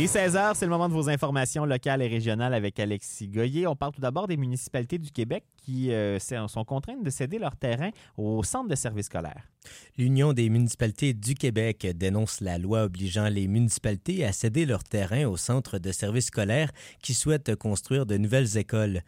16h, c'est le moment de vos informations locales et régionales avec Alexis Goyer. On parle tout d'abord des municipalités du Québec qui sont contraintes de céder leur terrain au centre de services scolaires. L'Union des municipalités du Québec dénonce la loi obligeant les municipalités à céder leur terrain au centre de services scolaires qui souhaitent construire de nouvelles écoles.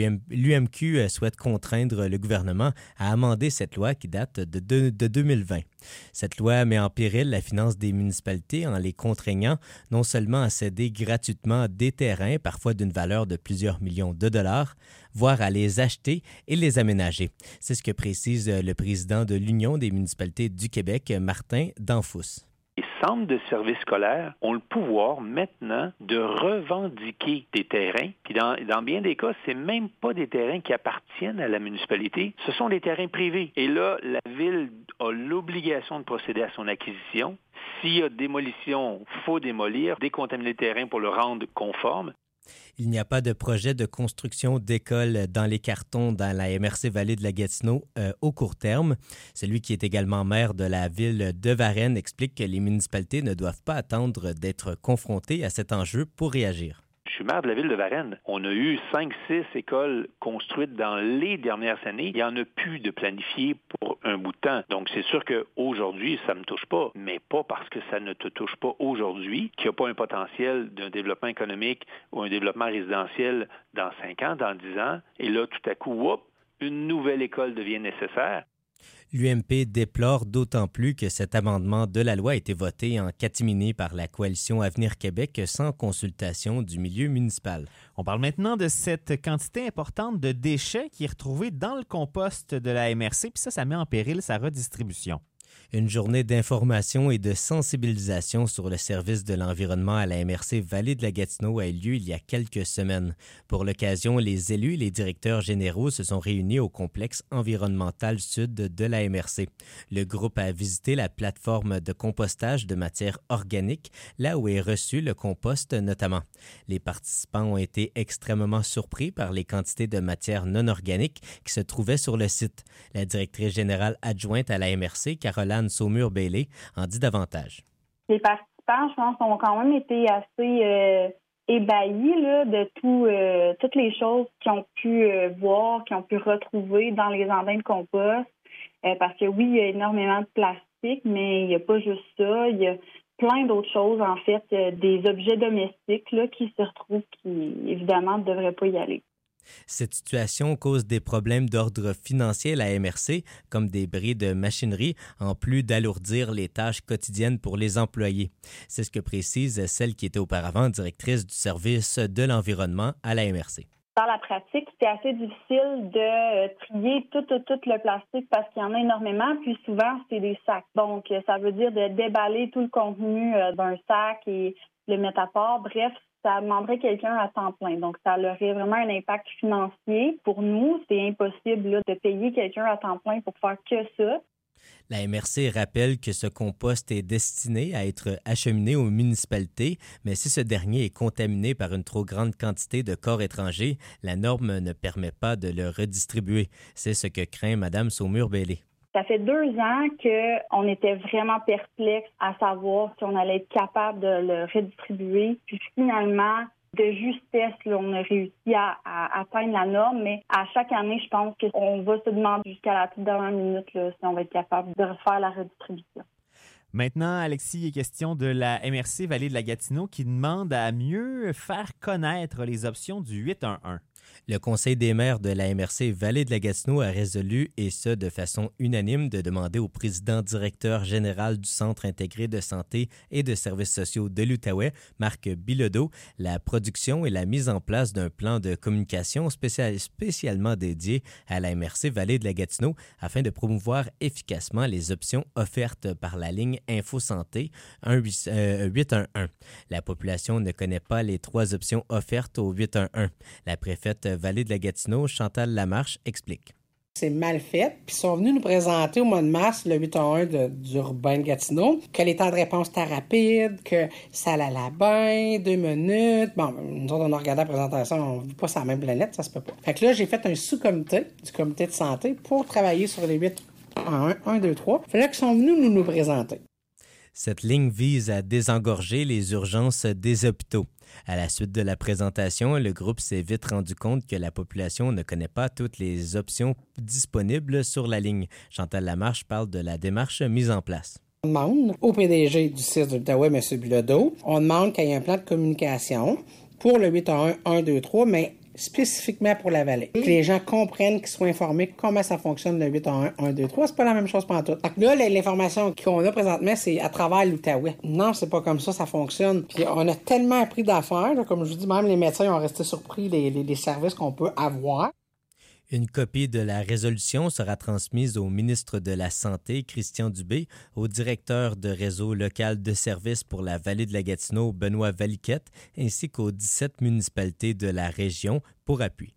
L'UMQ souhaite contraindre le gouvernement à amender cette loi qui date de 2020. Cette loi met en péril la finance des municipalités en les contraignant non seulement à céder gratuitement des terrains, parfois d'une valeur de plusieurs millions de dollars, voire à les acheter et les aménager. C'est ce que précise le président de l'Union des municipalités du Québec, Martin Danfous. Les centres de services scolaires ont le pouvoir maintenant de revendiquer des terrains. Puis dans bien des cas, c'est même pas des terrains qui appartiennent à la municipalité. Ce sont des terrains privés. Et là, la ville a l'obligation de procéder à son acquisition. S'il y a démolition, il faut démolir, décontaminer le terrain pour le rendre conforme. Il n'y a pas de projet de construction d'écoles dans les cartons dans la MRC Vallée de la Gatineau au court terme. Celui qui est également maire de la ville de Varennes explique que les municipalités ne doivent pas attendre d'être confrontées à cet enjeu pour réagir. Je suis maire de la ville de Varennes. On a eu 5-6 écoles construites dans les dernières années. Il n'y en a plus de planifié pour un bout de temps. Donc, c'est sûr qu'aujourd'hui, ça ne me touche pas, mais pas parce que ça ne te touche pas aujourd'hui, qu'il n'y a pas un potentiel d'un développement économique ou un développement résidentiel dans 5 ans, dans 10 ans. Et là, tout à coup, une nouvelle école devient nécessaire. L'UMP déplore d'autant plus que cet amendement de la loi a été voté en catimini par la coalition Avenir Québec sans consultation du milieu municipal. On parle maintenant de cette quantité importante de déchets qui est retrouvée dans le compost de la MRC, puis ça met en péril sa redistribution. Une journée d'information et de sensibilisation sur le service de l'environnement à la MRC Vallée de la Gatineau a eu lieu il y a quelques semaines. Pour l'occasion, les élus et les directeurs généraux se sont réunis au complexe environnemental sud de la MRC. Le groupe a visité la plateforme de compostage de matières organiques, là où est reçu le compost notamment. Les participants ont été extrêmement surpris par les quantités de matières non organiques qui se trouvaient sur le site. La directrice générale adjointe à la MRC, Caroline Saumur-Bailey, en dit davantage. Les participants, je pense, ont quand même été assez ébahis là, de toutes les choses qu'ils ont pu voir, qu'ils ont pu retrouver dans les andins de compost. Parce que oui, il y a énormément de plastique, mais il n'y a pas juste ça. Il y a plein d'autres choses, en fait, des objets domestiques là, qui se retrouvent qui, évidemment, ne devraient pas y aller. Cette situation cause des problèmes d'ordre financier à la MRC, comme des bris de machinerie, en plus d'alourdir les tâches quotidiennes pour les employés. C'est ce que précise celle qui était auparavant directrice du service de l'environnement à la MRC. Dans la pratique, c'était assez difficile de trier tout le plastique parce qu'il y en a énormément, puis souvent, c'est des sacs. Donc, ça veut dire de déballer tout le contenu d'un sac et le mettre à part. Bref, ça demanderait quelqu'un à temps plein. Donc, ça aurait vraiment un impact financier. Pour nous, c'est impossible là, de payer quelqu'un à temps plein pour faire que ça. La MRC rappelle que ce compost est destiné à être acheminé aux municipalités, mais si ce dernier est contaminé par une trop grande quantité de corps étrangers, la norme ne permet pas de le redistribuer. C'est ce que craint Mme Saumur-Bailey. Ça fait 2 ans qu'on était vraiment perplexe à savoir si on allait être capable de le redistribuer. Puis finalement, de justesse, là, on a réussi à atteindre la norme, mais à chaque année, je pense qu'on va se demander jusqu'à la toute dernière minute là, si on va être capable de refaire la redistribution. Maintenant, Alexis, il est question de la MRC Vallée de la Gatineau qui demande à mieux faire connaître les options du 811. Le Conseil des maires de la MRC Vallée de la Gatineau a résolu, et ce de façon unanime, de demander au président-directeur général du Centre intégré de santé et de services sociaux de l'Outaouais, Marc Bilodeau, la production et la mise en place d'un plan de communication spécialement dédié à la MRC Vallée de la Gatineau afin de promouvoir efficacement les options offertes par la ligne InfoSanté 811. La population ne connaît pas les 3 options offertes au 811. La préfète Vallée de la Gatineau, Chantal Lamarche, explique. C'est mal fait. Puis ils sont venus nous présenter au mois de mars le 811 d'Urbain de Gatineau, que les temps de réponse étaient rapides, que ça allait bien, 2 minutes. Bon, nous autres, on a regardé la présentation, on ne vit pas sur la même planète, ça se peut pas. Fait que là, j'ai fait un sous-comité du comité de santé pour travailler sur les 811, 1, 2, 3. Fait là qu'ils sont venus nous présenter. Cette ligne vise à désengorger les urgences des hôpitaux. À la suite de la présentation, le groupe s'est vite rendu compte que la population ne connaît pas toutes les options disponibles sur la ligne. Chantal Lamarche parle de la démarche mise en place. On demande au PDG du CIS de l'Outaouais, M. Bilodeau, on demande qu'il y ait un plan de communication pour le 811-123, mais spécifiquement pour la vallée. Que les gens comprennent, qu'ils soient informés comment ça fonctionne le 811-123. C'est pas la même chose pantoute. Donc là, l'information qu'on a présentement, c'est à travers l'Outaouais. Non, c'est pas comme ça fonctionne. Puis on a tellement appris d'affaires, là, comme je vous dis, même les médecins ont resté surpris des services qu'on peut avoir. Une copie de la résolution sera transmise au ministre de la Santé, Christian Dubé, au directeur de réseau local de services pour la vallée de la Gatineau, Benoît Valiquette, ainsi qu'aux 17 municipalités de la région pour appui.